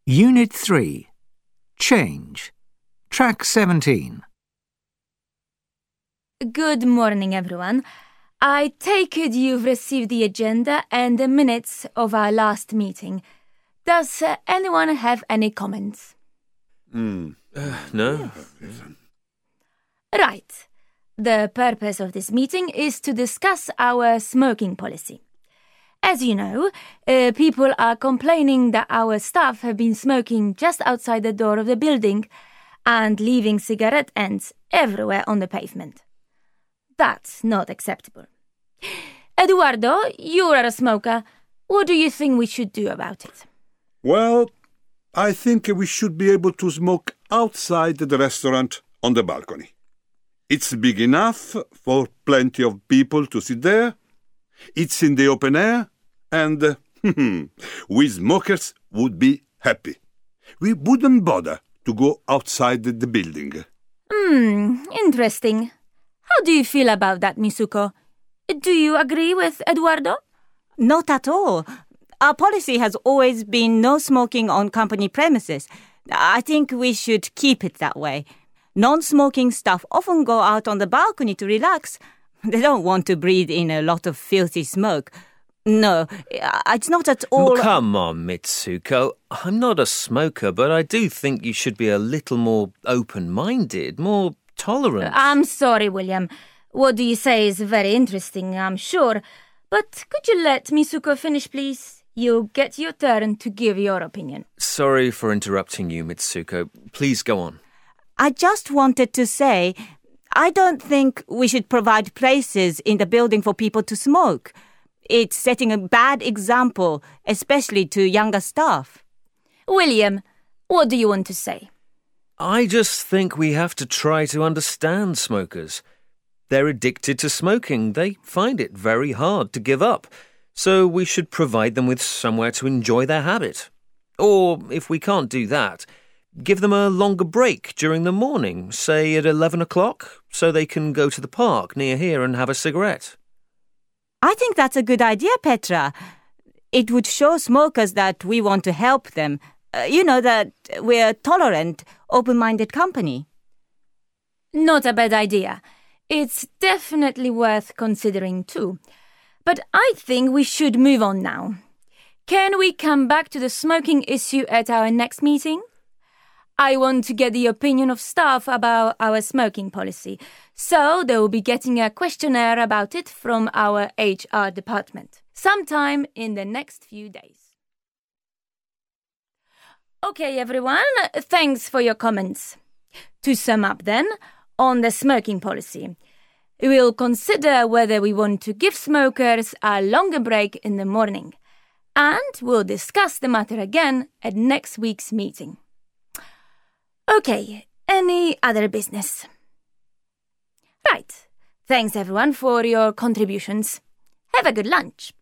Unit 3. Change. Track 17. Good morning, everyone. I take it you've received the agenda and the minutes of our last meeting. Does anyone have any comments? No. Right. The purpose of this meeting is to discuss our smoking policy. As you know, people are complaining that our staff have been smoking just outside the door of the building and leaving cigarette ends everywhere on the pavement. That's not acceptable. Eduardo, you are a smoker. What do you think we should do about it? Well, I think we should be able to smoke outside the restaurant on the balcony. It's big enough for plenty of people to sit there. It's in the open air, and we smokers would be happy. We wouldn't bother to go outside the building. Interesting. How do you feel about that, Misuko? Do you agree with Eduardo? Not at all. Our policy has always been no smoking on company premises. I think we should keep it that way. Non-smoking staff often go out on the balcony to relax. They don't want to breathe in a lot of filthy smoke. No, it's not at all... Come on, Mitsuko. I'm not a smoker, but I do think you should be a little more open-minded, more tolerant. I'm sorry, William. What you say is very interesting, I'm sure. But could you let Misuko finish, please? You'll get your turn to give your opinion. Sorry for interrupting you, Mitsuko. Please go on. I just wanted to say, I don't think we should provide places in the building for people to smoke. It's setting a bad example, especially to younger staff. William, what do you want to say? I just think we have to try to understand smokers. They're addicted to smoking. They find it very hard to give up. So we should provide them with somewhere to enjoy their habit. Or, if we can't do that, give them a longer break during the morning, say at 11 o'clock, so they can go to the park near here and have a cigarette. I think that's a good idea, Petra. It would show smokers that we want to help them. That we're a tolerant, open-minded company. Not a bad idea. It's definitely worth considering too. But I think we should move on now. Can we come back to the smoking issue at our next meeting? I want to get the opinion of staff about our smoking policy, so they will be getting a questionnaire about it from our HR department, sometime in the next few days. Okay, everyone, thanks for your comments. To sum up then, on the smoking policy, we'll consider whether we want to give smokers a longer break in the morning, and we'll discuss the matter again at next week's meeting. Okay, any other business? Right. Thanks, everyone, for your contributions. Have a good lunch.